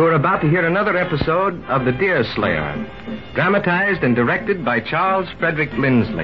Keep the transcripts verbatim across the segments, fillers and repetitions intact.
You're about to hear another episode of The Deer Slayer, dramatized and directed by Charles Frederick Lindsley.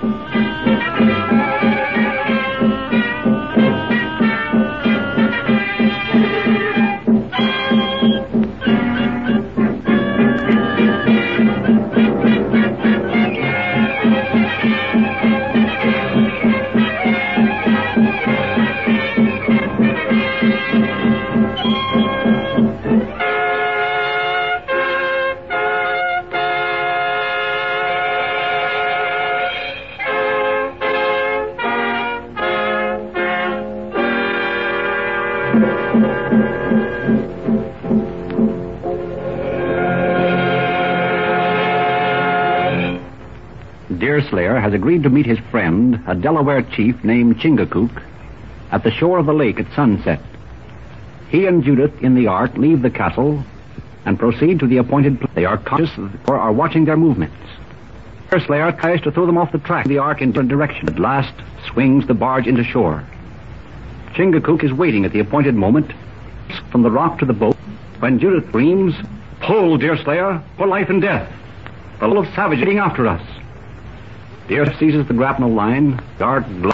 Deerslayer has agreed to meet his friend, a Delaware chief named Chingachgook, at the shore of the lake at sunset. He and Judith in the ark leave the castle and proceed to the appointed place. They are conscious or are watching their movements. Deerslayer tries to throw them off the track of the ark in different direction. At last swings the barge into shore. Chingachgook is waiting at the appointed moment from the rock to the boat when Judith screams, "Pull, Deerslayer, for life and death! The little savage is getting after us!" Deer seizes the grapnel line, dark glow.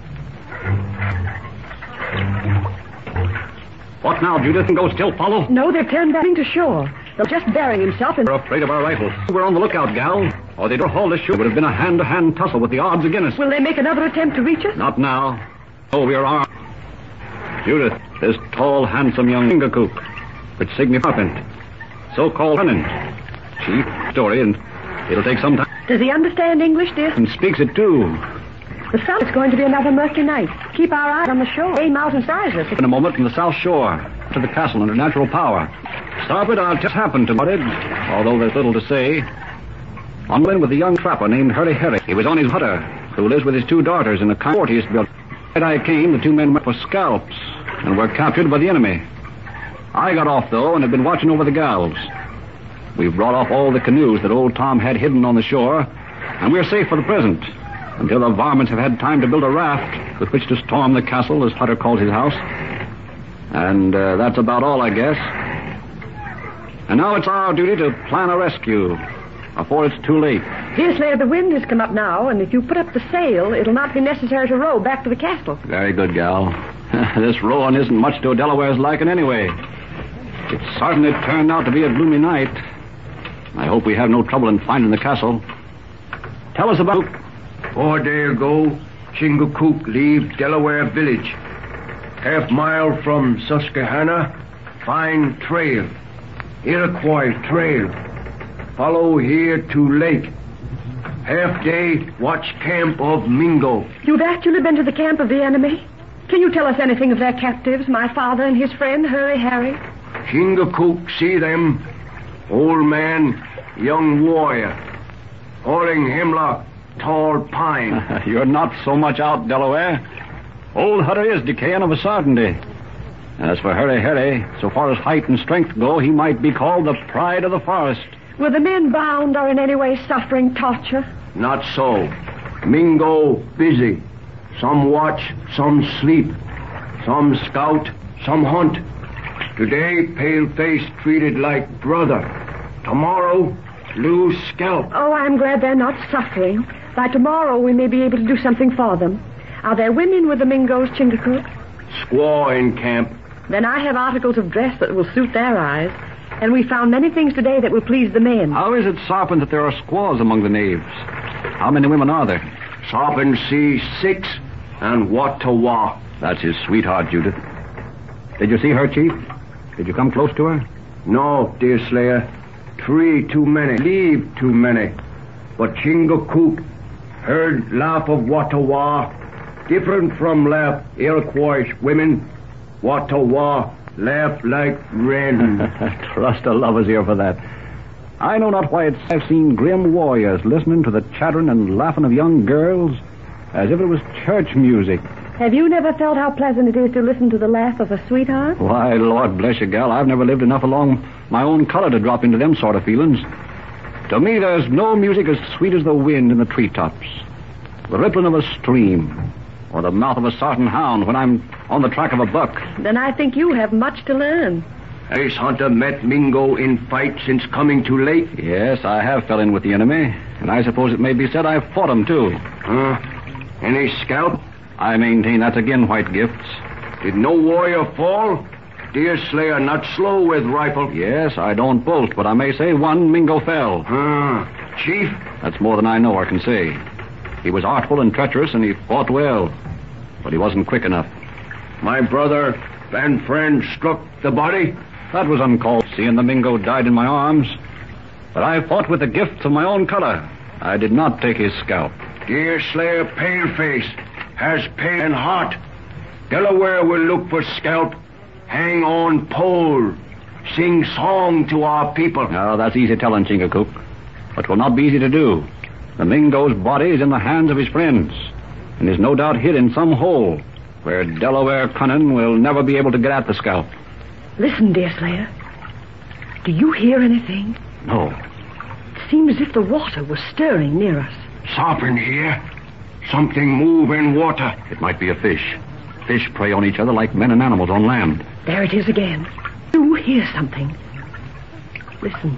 What now, Judith? And go still follow? No, they've turned back to shore. They're just burying himself in... We're afraid of our rifles. We're on the lookout, gal. Or they'd hauled us ashore. It would have been a hand-to-hand tussle with the odds against us. Will they make another attempt to reach us? Not now. Oh, we are armed. Judith, this tall, handsome young Chingachgook, which signifies so-called tenant. Chief story, and it'll take some time. Does he understand English, dear? And speaks it, too. The south is going to be another murky night. Keep our eyes on the shore. Aim out and size us. In a moment from the south shore to the castle under natural power. Stop it, I'll just happen to it, although there's little to say. On went with a young trapper named Hurry Harry. He was on his hutter, who lives with his two daughters in a fort he used to build. When I came, the two men went for scalps and were captured by the enemy. I got off, though, and have been watching over the gals. We've brought off all the canoes that old Tom had hidden on the shore, and we're safe for the present, until the varmints have had time to build a raft with which to storm the castle, as Hutter calls his house. And uh, that's about all, I guess. And now it's our duty to plan a rescue before it's too late. Deerslayer, the wind has come up now, and if you put up the sail, it'll not be necessary to row back to the castle. Very good, gal. This rowing isn't much to a Delaware's liking anyway. It certainly turned out to be a gloomy night. I hope we have no trouble in finding the castle. Tell us about... Four days ago, Chingachgook leave Delaware village. Half mile from Susquehanna, find trail. Iroquois trail. Follow here to lake. Half day, watch camp of Mingo. You've actually been to the camp of the enemy? Can you tell us anything of their captives, my father and his friend, Hurry Harry? Chingachgook see them. Old man, young warrior. Holding hemlock, tall pine. You're not so much out, Delaware. Old Hutter is decaying of a certainty. As for Hurry Harry, so far as height and strength go, he might be called the pride of the forest. Were the men bound or in any way suffering torture? Not so. Mingo busy. Some watch, some sleep. Some scout, some hunt. Today, pale-face treated like brother. Tomorrow, lose scalp. Oh, I'm glad they're not suffering. By tomorrow, we may be able to do something for them. Are there women with the Mingos, Chingachgook? Squaw in camp. Then I have articles of dress that will suit their eyes. And we found many things today that will please the men. How is it, Sarpent, that there are squaws among the knaves? How many women are there? Sarpent see six and Wattawa. That's his sweetheart, Judith. Did you see her, Chief? Did you come close to her? No, Deerslayer. Three too many. Leave too many. But Chingachgook heard laugh of Wattawa. Different from laugh Iroquois women. Wattawa laugh like wren. Trust a lover's ear for that. I know not why it's I've seen grim warriors listening to the chattering and laughing of young girls as if it was church music. Have you never felt how pleasant it is to listen to the laugh of a sweetheart? Why, Lord bless you, gal, I've never lived enough along my own color to drop into them sort of feelings. To me, there's no music as sweet as the wind in the treetops, the rippling of a stream, or the mouth of a certain hound when I'm on the track of a buck. Then I think you have much to learn. Has Hunter met Mingo in fight since coming too late? Yes, I have fell in with the enemy, and I suppose it may be said I've fought him, too. Huh? Any scalp? I maintain that's again White Gifts. Did no warrior fall? Deerslayer not slow with rifle. Yes, I don't boast, but I may say one Mingo fell. Huh? Chief? That's more than I know or can say. He was artful and treacherous, and he fought well, but he wasn't quick enough. My brother and friend struck the body? That was uncalled, seeing the Mingo died in my arms. But I fought with the gifts of my own color. I did not take his scalp. Deerslayer paleface has pale and heart. Delaware will look for scalp. Hang on pole. Sing song to our people. Now, that's easy telling, Chingachgook. But will not be easy to do. The Mingo's body is in the hands of his friends, and is no doubt hid in some hole where Delaware cunning will never be able to get at the scalp. Listen, Deerslayer. Do you hear anything? No. It seems as if the water was stirring near us. Sovereign here. Something move in water. It might be a fish. Fish prey on each other like men and animals on land. There it is again. You hear something. Listen.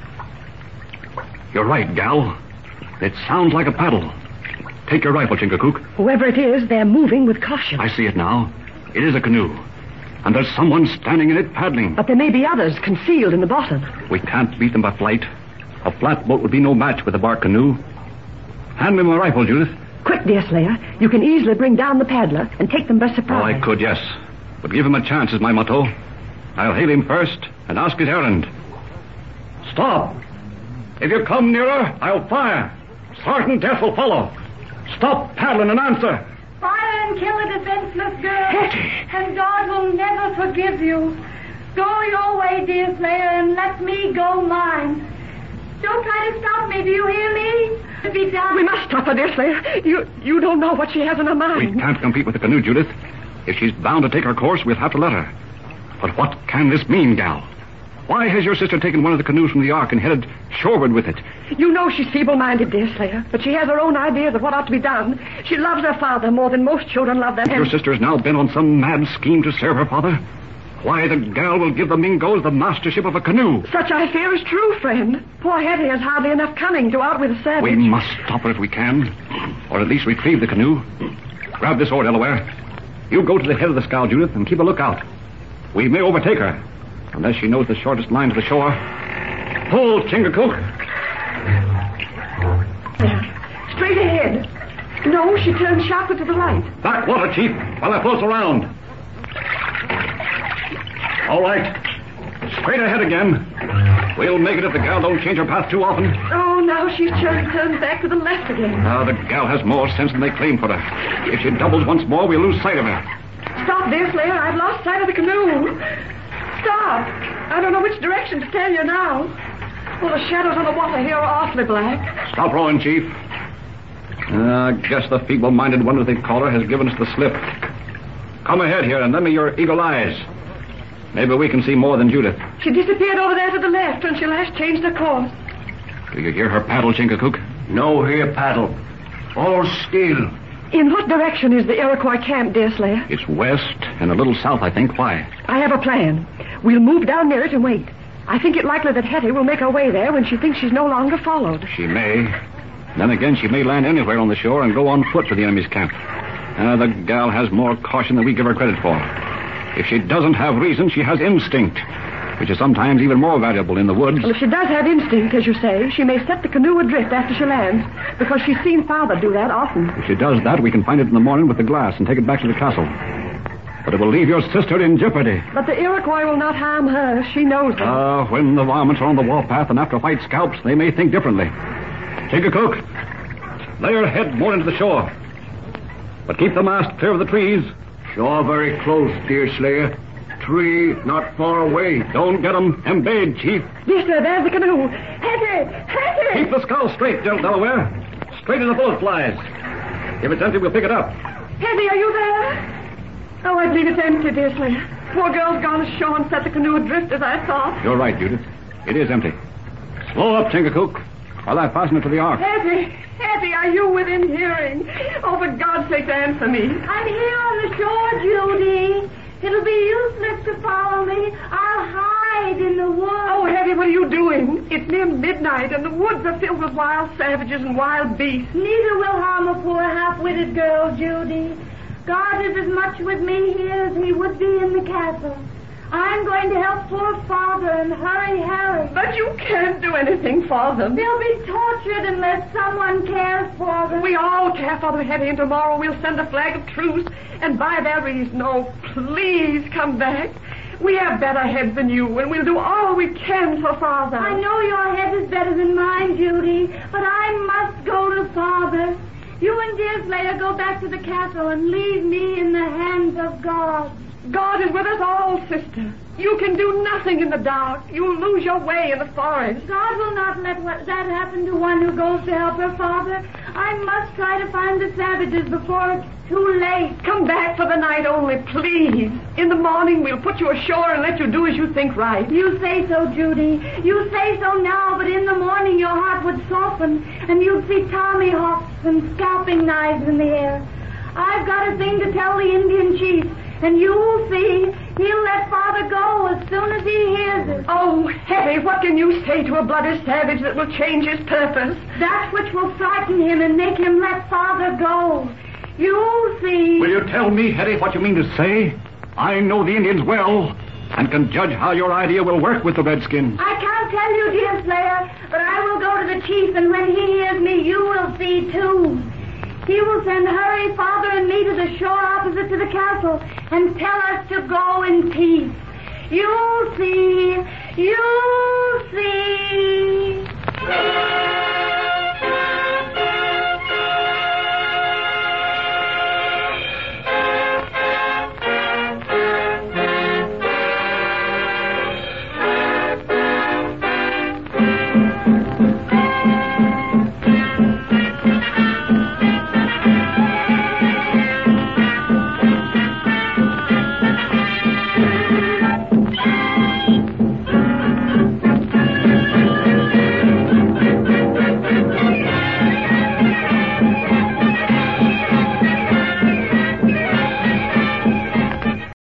You're right, gal. It sounds like a paddle. Take your rifle, Chingachgook. Whoever it is, they're moving with caution. I see it now. It is a canoe. And there's someone standing in it paddling. But there may be others concealed in the bottom. We can't beat them by flight. A flatboat would be no match with a bark canoe. Hand me my rifle, Judith. Quick, Deerslayer. You can easily bring down the paddler and take them by surprise. Oh, I could, yes. But give him a chance is my motto. I'll hail him first and ask his errand. Stop! If you come nearer, I'll fire. Certain death will follow. Stop paddling and answer. Fire and kill a defenseless girl. Hetty. And God will never forgive you. Go your way, Deerslayer, and let me go mine. Don't try to stop me. Do you hear me? To be done. We must stop her, Deerslayer. You you don't know what she has in her mind. We can't compete with the canoe, Judith. If she's bound to take her course, we'll have to let her. But what can this mean, gal? Why has your sister taken one of the canoes from the Ark and headed shoreward with it? You know she's feeble-minded, Deerslayer, but she has her own ideas of what ought to be done. She loves her father more than most children love their Your parents. sister's now bent on some mad scheme to serve her father? Why, the gal will give the Mingoes the mastership of a canoe. Such I fear is true, friend. Poor Hetty has hardly enough cunning to outwit a savage. We must stop her if we can, or at least retrieve the canoe. Grab this oar, Delaware. You go to the head of the scow, Judith, and keep a lookout. We may overtake her, unless she knows the shortest line to the shore. Pull, Chingachgook. There. Straight ahead. No, she turns sharply to the right. Back water, Chief, while I pulse around. All right. Straight ahead again. We'll make it if the gal don't change her path too often. Oh, now she's turned, turned back to the left again. Now, the gal has more sense than they claim for her. If she doubles once more, we'll lose sight of her. Stop, Deerslayer. I've lost sight of the canoe. Stop. I don't know which direction to tell you now. Well, the shadows on the water here are awfully black. Stop rowing, Chief. Uh, I guess the feeble-minded one, as they call her, has given us the slip. Come ahead here and lend me your eagle eyes. Maybe we can see more than Judith. She disappeared over there to the left when she last changed her course. Do you hear her paddle, Chingachgook? No here paddle. All still. In what direction is the Iroquois camp, Deerslayer? It's west and a little south, I think. Why? I have a plan. We'll move down near it and wait. I think it likely that Hetty will make her way there when she thinks she's no longer followed. She may. Then again, she may land anywhere on the shore and go on foot to the enemy's camp. Uh, the gal has more caution than we give her credit for. If she doesn't have reason, she has instinct, which is sometimes even more valuable in the woods. Well, if she does have instinct, as you say, she may set the canoe adrift after she lands, because she's seen Father do that often. If she does that, we can find it in the morning with the glass and take it back to the castle. But it will leave your sister in jeopardy. But the Iroquois will not harm her. She knows that. Ah, uh, when the varmints are on the warpath and after white scalps, they may think differently. Chingachgook, lay her head more into the shore. But keep the mast clear of the trees. Shore very close, Deerslayer. Tree not far away. Don't get 'em embayed, Chief. Yes, sir, there's the canoe. Hetty! Hetty! Keep the scow straight, Del Delaware. Straight as a bullet flies. If it's empty, we'll pick it up. Hetty, are you there? Oh, I believe it's empty, Deerslayer. Poor girl's gone ashore and set the canoe adrift, as I thought. You're right, Judith. It is empty. Slow up, Chingachgook, while I fasten it to the ark. Hetty! Hetty, are you within hearing? Oh, for God's sake, answer me. I'm here on the shore, Judy. It'll be useless to follow me. I'll hide hide in the woods. Oh, Hetty, what are you doing? It's near midnight, and the woods are filled with wild savages and wild beasts. Neither will harm a poor half-witted girl, Judy. God is as much with me here as he would be in the castle. I'm going to help poor Father and hurry Harry. But you can't do anything for them. They'll be tortured unless someone cares for them. We all care for them, Hetty, and tomorrow we'll send a flag of truce. And by that reason, oh, please come back. We have better heads than you, and we'll do all we can for Father. I know your head is better than mine, Judy, but I must go to Father. You and Deerslayer go back to the castle and leave me in the hands of God. God is with us all, sister. You can do nothing in the dark. You'll lose your way in the forest. God will not let what, that happen to one who goes to help her Father. I must try to find the savages before it's too late. Come back for the night only, please. In the morning, we'll put you ashore and let you do as you think right. You say so, Judy. You say so now, but in the morning your heart would soften, and you'd see tommyhawks and scalping knives in the air. I've got a thing to tell the Indian chief, and you'll see he'll let Father go as soon as he hears it. Oh, Hetty, what can you say to a bloody savage that will change his purpose? That which will frighten him and make him let Father go. You'll see. Will you tell me, Hetty, what you mean to say? I know the Indians well, and can judge how your idea will work with the Redskins. I can't tell you, Deerslayer, but I will go to the chief, and when he hears me, you will see, too. He will send Hurry, Father, and me to the shore opposite to the castle and tell us to go in peace. You'll see. You'll see.